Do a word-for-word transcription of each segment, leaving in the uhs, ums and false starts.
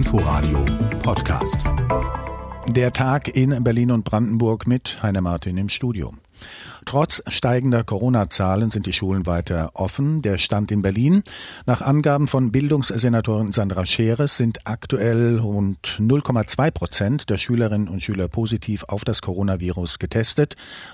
Inforadio Podcast. Der Tag in Berlin und Brandenburg mit Heiner Martin im Studio. Trotz steigender Corona-Zahlen sind die Schulen weiter offen. Der Stand in Berlin: Nach Angaben von Bildungssenatorin Sandra Scheres sind aktuell rund null Komma zwei Prozent der Schülerinnen und Schüler positiv auf das Coronavirus getestet.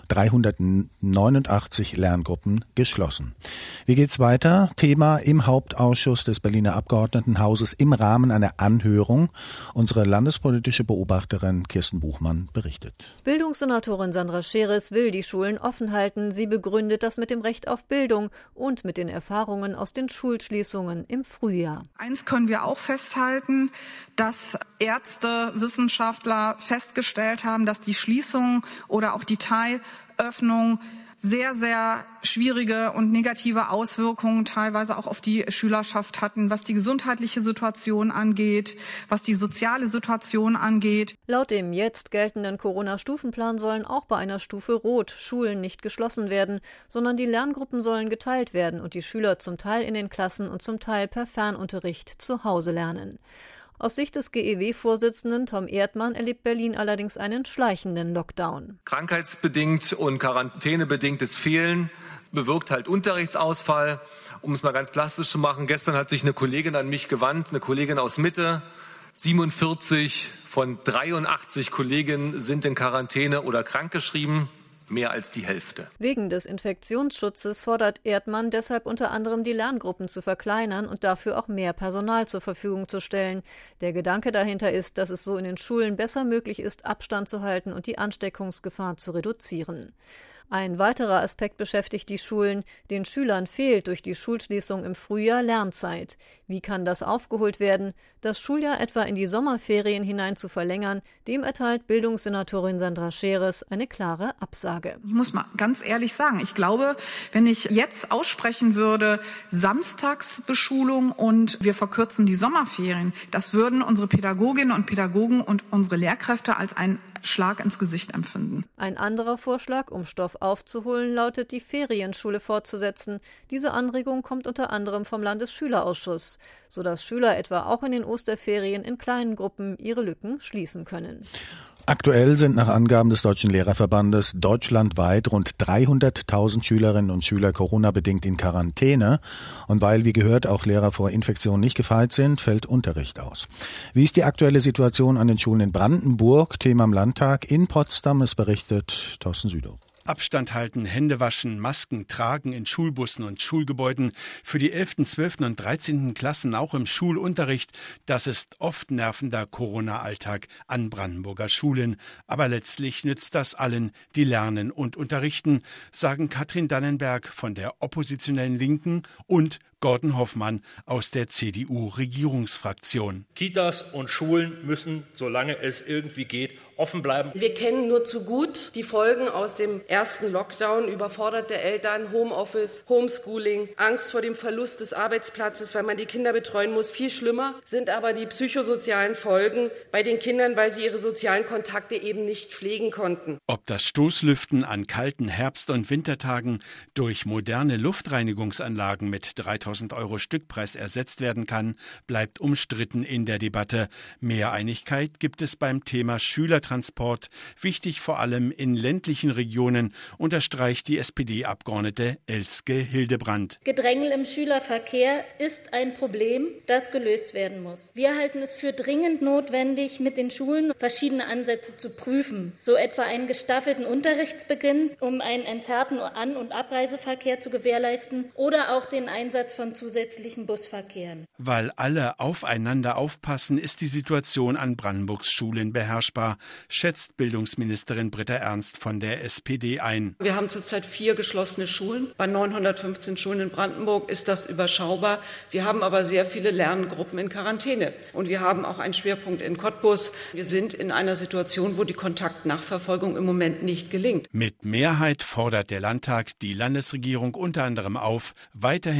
dreihundertneunundachtzig Lerngruppen geschlossen. Wie geht's weiter? Thema im Hauptausschuss des Berliner Abgeordnetenhauses im Rahmen einer Anhörung. Unsere landespolitische Beobachterin Kirsten Buchmann berichtet. Bildungssenatorin Sandra Scheres will die Schulen offen halten. Sie begründet das mit dem Recht auf Bildung und mit den Erfahrungen aus den Schulschließungen im Frühjahr. Eins können wir auch festhalten, dass Ärzte, Wissenschaftler festgestellt haben, dass die Schließung oder auch die Teilöffnung sehr, sehr schwierige und negative Auswirkungen teilweise auch auf die Schülerschaft hatten, was die gesundheitliche Situation angeht, was die soziale Situation angeht. Laut dem jetzt geltenden Corona-Stufenplan sollen auch bei einer Stufe Rot Schulen nicht geschlossen werden, sondern die Lerngruppen sollen geteilt werden und die Schüler zum Teil in den Klassen und zum Teil per Fernunterricht zu Hause lernen. Aus Sicht des G E W-Vorsitzenden Tom Erdmann erlebt Berlin allerdings einen schleichenden Lockdown. Krankheitsbedingt und quarantänebedingtes Fehlen bewirkt halt Unterrichtsausfall. Um es mal ganz plastisch zu machen, gestern hat sich eine Kollegin an mich gewandt, eine Kollegin aus Mitte. siebenundvierzig von dreiundachtzig Kolleginnen sind in Quarantäne oder krankgeschrieben. Mehr als die Hälfte. Wegen des Infektionsschutzes fordert Erdmann deshalb unter anderem, die Lerngruppen zu verkleinern und dafür auch mehr Personal zur Verfügung zu stellen. Der Gedanke dahinter ist, dass es so in den Schulen besser möglich ist, Abstand zu halten und die Ansteckungsgefahr zu reduzieren. Ein weiterer Aspekt beschäftigt die Schulen. Den Schülern fehlt durch die Schulschließung im Frühjahr Lernzeit. Wie kann das aufgeholt werden? Das Schuljahr etwa in die Sommerferien hinein zu verlängern, dem erteilt Bildungssenatorin Sandra Scheres eine klare Absage. Ich muss mal ganz ehrlich sagen, ich glaube, wenn ich jetzt aussprechen würde, Samstagsbeschulung und wir verkürzen die Sommerferien, das würden unsere Pädagoginnen und Pädagogen und unsere Lehrkräfte als einen Schlag ins Gesicht empfinden. Ein anderer Vorschlag, um Stoff aufzuholen, lautet, die Ferienschule fortzusetzen. Diese Anregung kommt unter anderem vom Landesschülerausschuss, sodass Schüler etwa auch in den Osterferien in kleinen Gruppen ihre Lücken schließen können. Aktuell sind nach Angaben des Deutschen Lehrerverbandes deutschlandweit rund dreihunderttausend Schülerinnen und Schüler Corona-bedingt in Quarantäne. Und weil, wie gehört, auch Lehrer vor Infektionen nicht gefeit sind, fällt Unterricht aus. Wie ist die aktuelle Situation an den Schulen in Brandenburg? Thema am Landtag in Potsdam. Es berichtet Thorsten Südow. Abstand halten, Hände waschen, Masken tragen in Schulbussen und Schulgebäuden. Für die elften, zwölften und dreizehnten Klassen auch im Schulunterricht. Das ist oft nervender Corona-Alltag an Brandenburger Schulen. Aber letztlich nützt das allen, die lernen und unterrichten, sagen Katrin Dannenberg von der oppositionellen Linken und Gordon Hoffmann aus der C D U-Regierungsfraktion. Kitas und Schulen müssen, solange es irgendwie geht, offen bleiben. Wir kennen nur zu gut die Folgen aus dem ersten Lockdown, überforderte Eltern, Homeoffice, Homeschooling, Angst vor dem Verlust des Arbeitsplatzes, weil man die Kinder betreuen muss. Viel schlimmer sind aber die psychosozialen Folgen bei den Kindern, weil sie ihre sozialen Kontakte eben nicht pflegen konnten. Ob das Stoßlüften an kalten Herbst- und Wintertagen durch moderne Luftreinigungsanlagen mit dreitausend Euro Stückpreis ersetzt werden kann, bleibt umstritten in der Debatte. Mehr Einigkeit gibt es beim Thema Schülertransport, wichtig vor allem in ländlichen Regionen, unterstreicht die S P D-Abgeordnete Elske Hildebrand. Gedrängel im Schülerverkehr ist ein Problem, das gelöst werden muss. Wir halten es für dringend notwendig, mit den Schulen verschiedene Ansätze zu prüfen. So etwa einen gestaffelten Unterrichtsbeginn, um einen entzerrten An- und Abreiseverkehr zu gewährleisten, oder auch den Einsatz von zusätzlichen Busverkehren. Weil alle aufeinander aufpassen, ist die Situation an Brandenburgs Schulen beherrschbar, schätzt Bildungsministerin Britta Ernst von der S P D ein. Wir haben zurzeit vier geschlossene Schulen. Bei neunhundertfünfzehn Schulen in Brandenburg ist das überschaubar. Wir haben aber sehr viele Lerngruppen in Quarantäne. Und wir haben auch einen Schwerpunkt in Cottbus. Wir sind in einer Situation, wo die Kontaktnachverfolgung im Moment nicht gelingt. Mit Mehrheit fordert der Landtag die Landesregierung unter anderem auf, weiterhin Studierende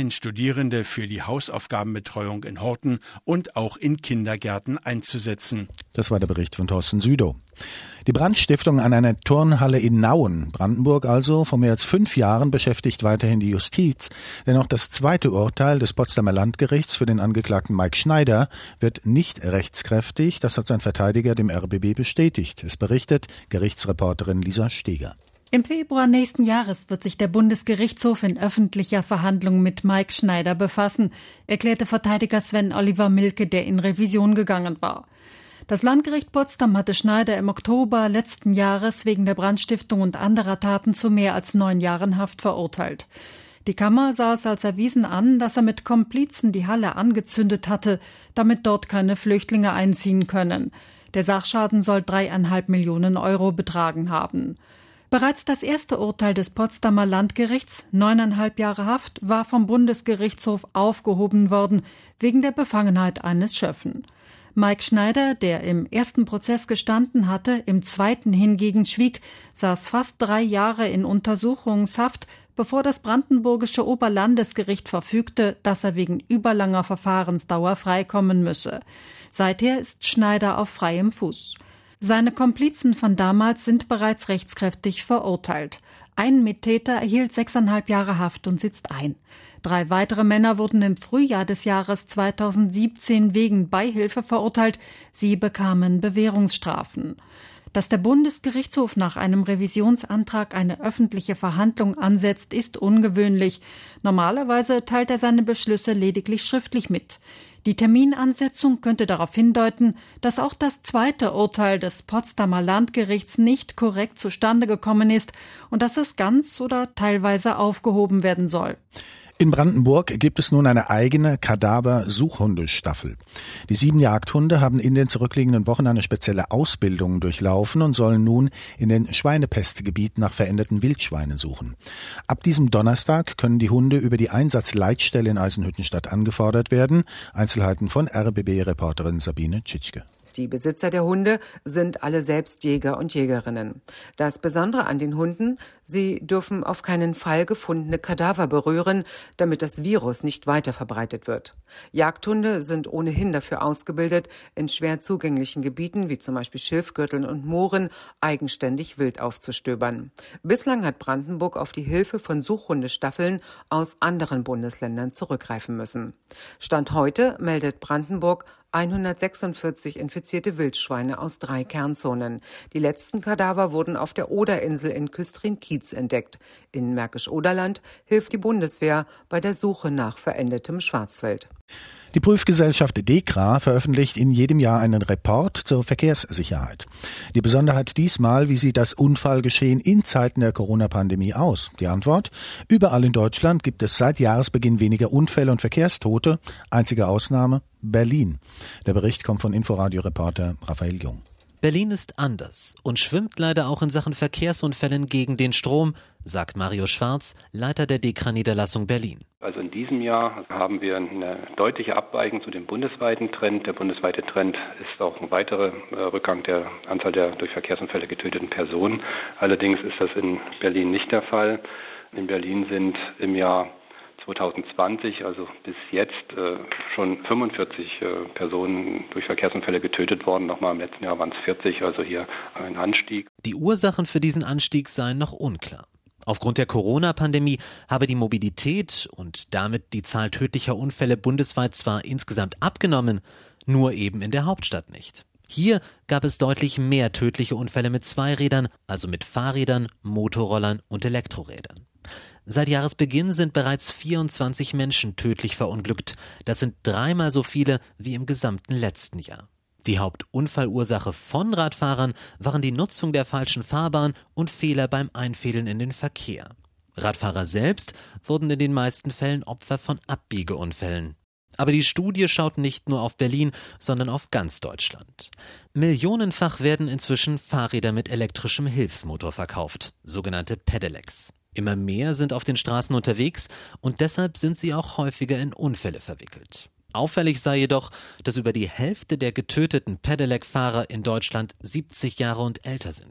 Studierende für die Hausaufgabenbetreuung in Horten und auch in Kindergärten einzusetzen. Das war der Bericht von Thorsten Südow. Die Brandstiftung an einer Turnhalle in Nauen, Brandenburg also, vor mehr als fünf Jahren beschäftigt weiterhin die Justiz. Denn auch das zweite Urteil des Potsdamer Landgerichts für den Angeklagten Mike Schneider wird nicht rechtskräftig. Das hat sein Verteidiger dem R B B bestätigt. Es berichtet Gerichtsreporterin Lisa Steger. Im Februar nächsten Jahres wird sich der Bundesgerichtshof in öffentlicher Verhandlung mit Mike Schneider befassen, erklärte Verteidiger Sven Oliver Milke, der in Revision gegangen war. Das Landgericht Potsdam hatte Schneider im Oktober letzten Jahres wegen der Brandstiftung und anderer Taten zu mehr als neun Jahren Haft verurteilt. Die Kammer sah es als erwiesen an, dass er mit Komplizen die Halle angezündet hatte, damit dort keine Flüchtlinge einziehen können. Der Sachschaden soll dreieinhalb Millionen Euro betragen haben. Bereits das erste Urteil des Potsdamer Landgerichts, neuneinhalb Jahre Haft, war vom Bundesgerichtshof aufgehoben worden, wegen der Befangenheit eines Schöffen. Mike Schneider, der im ersten Prozess gestanden hatte, im zweiten hingegen schwieg, saß fast drei Jahre in Untersuchungshaft, bevor das brandenburgische Oberlandesgericht verfügte, dass er wegen überlanger Verfahrensdauer freikommen müsse. Seither ist Schneider auf freiem Fuß. Seine Komplizen von damals sind bereits rechtskräftig verurteilt. Ein Mittäter erhielt sechseinhalb Jahre Haft und sitzt ein. Drei weitere Männer wurden im Frühjahr des Jahres zweitausendsiebzehn wegen Beihilfe verurteilt. Sie bekamen Bewährungsstrafen. Dass der Bundesgerichtshof nach einem Revisionsantrag eine öffentliche Verhandlung ansetzt, ist ungewöhnlich. Normalerweise teilt er seine Beschlüsse lediglich schriftlich mit. Die Terminansetzung könnte darauf hindeuten, dass auch das zweite Urteil des Potsdamer Landgerichts nicht korrekt zustande gekommen ist und dass es ganz oder teilweise aufgehoben werden soll. In Brandenburg gibt es nun eine eigene Kadaver-Suchhundestaffel. Die sieben Jagdhunde haben in den zurückliegenden Wochen eine spezielle Ausbildung durchlaufen und sollen nun in den Schweinepestgebieten nach veränderten Wildschweinen suchen. Ab diesem Donnerstag können die Hunde über die Einsatzleitstelle in Eisenhüttenstadt angefordert werden. Einzelheiten von R B B-Reporterin Sabine Tschitschke. Die Besitzer der Hunde sind alle selbst Jäger und Jägerinnen. Das Besondere an den Hunden, sie dürfen auf keinen Fall gefundene Kadaver berühren, damit das Virus nicht weiter verbreitet wird. Jagdhunde sind ohnehin dafür ausgebildet, in schwer zugänglichen Gebieten wie zum Beispiel Schilfgürteln und Mooren eigenständig wild aufzustöbern. Bislang hat Brandenburg auf die Hilfe von Suchhundestaffeln aus anderen Bundesländern zurückgreifen müssen. Stand heute meldet Brandenburg hundertsechsundvierzig infizierte Wildschweine aus drei Kernzonen. Die letzten Kadaver wurden auf der Oderinsel in Küstrin-Kiez entdeckt. In Märkisch-Oderland hilft die Bundeswehr bei der Suche nach verendetem Schwarzwild. Die Prüfgesellschaft DEKRA veröffentlicht in jedem Jahr einen Report zur Verkehrssicherheit. Die Besonderheit diesmal, wie sieht das Unfallgeschehen in Zeiten der Corona-Pandemie aus? Die Antwort: Überall in Deutschland gibt es seit Jahresbeginn weniger Unfälle und Verkehrstote. Einzige Ausnahme: Berlin. Der Bericht kommt von Inforadio-Reporter Raphael Jung. Berlin ist anders und schwimmt leider auch in Sachen Verkehrsunfällen gegen den Strom, sagt Mario Schwarz, Leiter der DEKRA-Niederlassung Berlin. Also in diesem Jahr haben wir eine deutliche Abweichung zu dem bundesweiten Trend. Der bundesweite Trend ist auch ein weiterer Rückgang der Anzahl der durch Verkehrsunfälle getöteten Personen. Allerdings ist das in Berlin nicht der Fall. In Berlin sind im Jahr zwanzig zwanzig, also bis jetzt, äh, schon fünfundvierzig äh, Personen durch Verkehrsunfälle getötet worden. Nochmal im letzten Jahr waren es vierzig, also hier ein Anstieg. Die Ursachen für diesen Anstieg seien noch unklar. Aufgrund der Corona-Pandemie habe die Mobilität und damit die Zahl tödlicher Unfälle bundesweit zwar insgesamt abgenommen, nur eben in der Hauptstadt nicht. Hier gab es deutlich mehr tödliche Unfälle mit Zweirädern, also mit Fahrrädern, Motorrollern und Elektrorädern. Seit Jahresbeginn sind bereits vierundzwanzig Menschen tödlich verunglückt. Das sind dreimal so viele wie im gesamten letzten Jahr. Die Hauptunfallursache von Radfahrern waren die Nutzung der falschen Fahrbahn und Fehler beim Einfädeln in den Verkehr. Radfahrer selbst wurden in den meisten Fällen Opfer von Abbiegeunfällen. Aber die Studie schaut nicht nur auf Berlin, sondern auf ganz Deutschland. Millionenfach werden inzwischen Fahrräder mit elektrischem Hilfsmotor verkauft, sogenannte Pedelecs. Immer mehr sind auf den Straßen unterwegs und deshalb sind sie auch häufiger in Unfälle verwickelt. Auffällig sei jedoch, dass über die Hälfte der getöteten Pedelec-Fahrer in Deutschland siebzig Jahre und älter sind.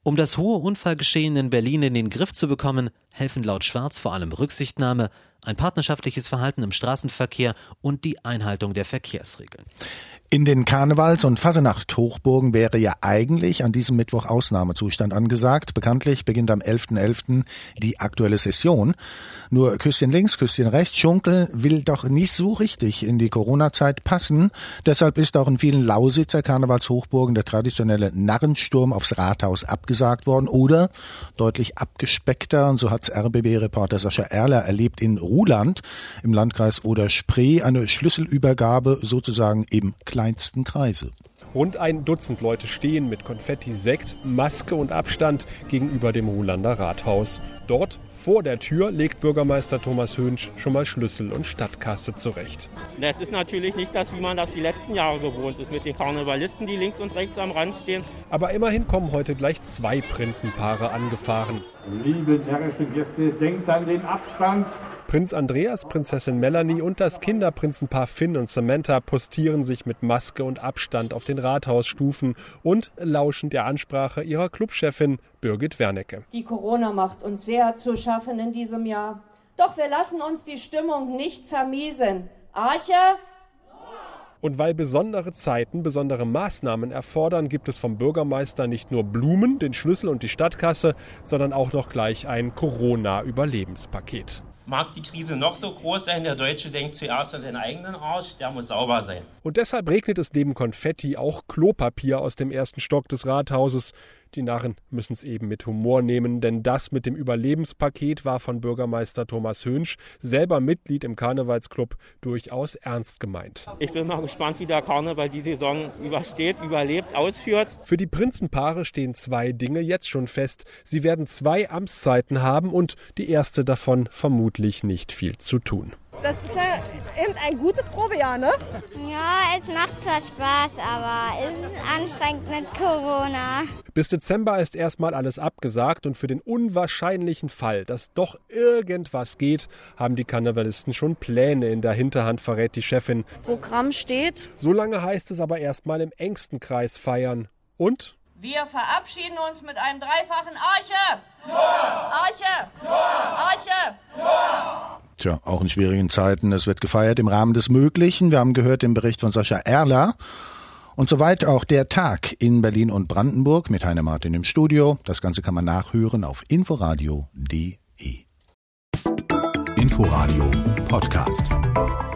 Um das hohe Unfallgeschehen in Berlin in den Griff zu bekommen, helfen laut Schwarz vor allem Rücksichtnahme, ein partnerschaftliches Verhalten im Straßenverkehr und die Einhaltung der Verkehrsregeln. In den Karnevals- und Fassenacht-Hochburgen wäre ja eigentlich an diesem Mittwoch Ausnahmezustand angesagt. Bekanntlich beginnt am elften elften die aktuelle Session. Nur Küsschen links, Küsschen rechts, Schunkel will doch nicht so richtig in die Corona-Zeit passen. Deshalb ist auch in vielen Lausitzer Karnevalshochburgen der traditionelle Narrensturm aufs Rathaus abgesagt worden oder deutlich abgespeckter. Und so hat's R B B-Reporter Sascha Erler erlebt in Ruhland im Landkreis Oder-Spree. Eine Schlüsselübergabe sozusagen im kleinsten Kreise. Rund ein Dutzend Leute stehen mit Konfetti, Sekt, Maske und Abstand gegenüber dem Ruhlander Rathaus. Dort vor der Tür legt Bürgermeister Thomas Hönsch schon mal Schlüssel und Stadtkasse zurecht. Das ist natürlich nicht das, wie man das die letzten Jahre gewohnt ist, mit den Karnevalisten, die links und rechts am Rand stehen. Aber immerhin kommen heute gleich zwei Prinzenpaare angefahren. Liebe närrische Gäste, denkt an den Abstand. Prinz Andreas, Prinzessin Melanie und das Kinderprinzenpaar Finn und Samantha postieren sich mit Maske und Abstand auf den Rathausstufen und lauschen der Ansprache ihrer Clubchefin Birgit Wernecke. Die Corona macht uns sehr zu schaffen in diesem Jahr. Doch wir lassen uns die Stimmung nicht vermiesen. Arche? Und weil besondere Zeiten besondere Maßnahmen erfordern, gibt es vom Bürgermeister nicht nur Blumen, den Schlüssel und die Stadtkasse, sondern auch noch gleich ein Corona-Überlebenspaket. Mag die Krise noch so groß sein, der Deutsche denkt zuerst an seinen eigenen Arsch, der muss sauber sein. Und deshalb regnet es neben Konfetti auch Klopapier aus dem ersten Stock des Rathauses. Die Narren müssen es eben mit Humor nehmen, denn das mit dem Überlebenspaket war von Bürgermeister Thomas Hönsch, selber Mitglied im Karnevalsclub, durchaus ernst gemeint. Ich bin mal gespannt, wie der Karneval die Saison übersteht, überlebt, ausführt. Für die Prinzenpaare stehen zwei Dinge jetzt schon fest. Sie werden zwei Amtszeiten haben und die erste davon vermutlich nicht viel zu tun. Das ist ja eben ein gutes Probejahr, ne? Ja, es macht zwar Spaß, aber es ist anstrengend mit Corona. Bis Dezember ist erstmal alles abgesagt und für den unwahrscheinlichen Fall, dass doch irgendwas geht, haben die Karnevalisten schon Pläne in der Hinterhand, verrät die Chefin. Programm steht. So lange heißt es aber erstmal im engsten Kreis feiern. Und? Wir verabschieden uns mit einem dreifachen Arche! Arche! Arche! Tja, auch in schwierigen Zeiten. Es wird gefeiert im Rahmen des Möglichen. Wir haben gehört den Bericht von Sascha Erler. Und soweit auch der Tag in Berlin und Brandenburg mit Heiner Martin im Studio. Das Ganze kann man nachhören auf inforadio punkt de. Inforadio Podcast.